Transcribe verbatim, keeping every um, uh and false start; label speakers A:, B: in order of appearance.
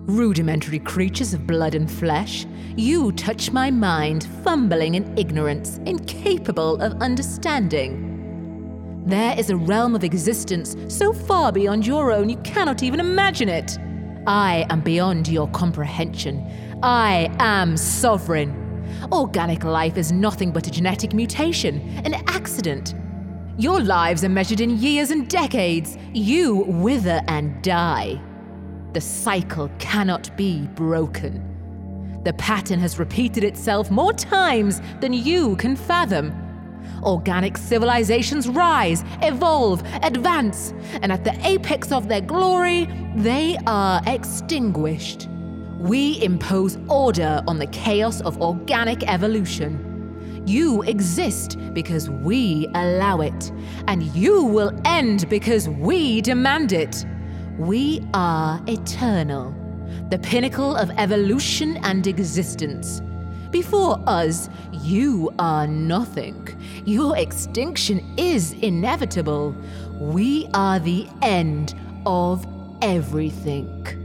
A: Rudimentary creatures of blood and flesh, you touch my mind, fumbling in ignorance, incapable of understanding. There is a realm of existence so far beyond your own you cannot even imagine it. I am beyond your comprehension. I am sovereign. Organic life is nothing but a genetic mutation, an accident. Your lives are measured in years and decades. You wither and die. The cycle cannot be broken. The pattern has repeated itself more times than you can fathom. Organic civilizations rise, evolve, advance, and at the apex of their glory, they are extinguished. We impose order on the chaos of organic evolution. You exist because we allow it, and you will end because we demand it. We are eternal, the pinnacle of evolution and existence. Before us, you are nothing. Your extinction is inevitable. We are the end of everything.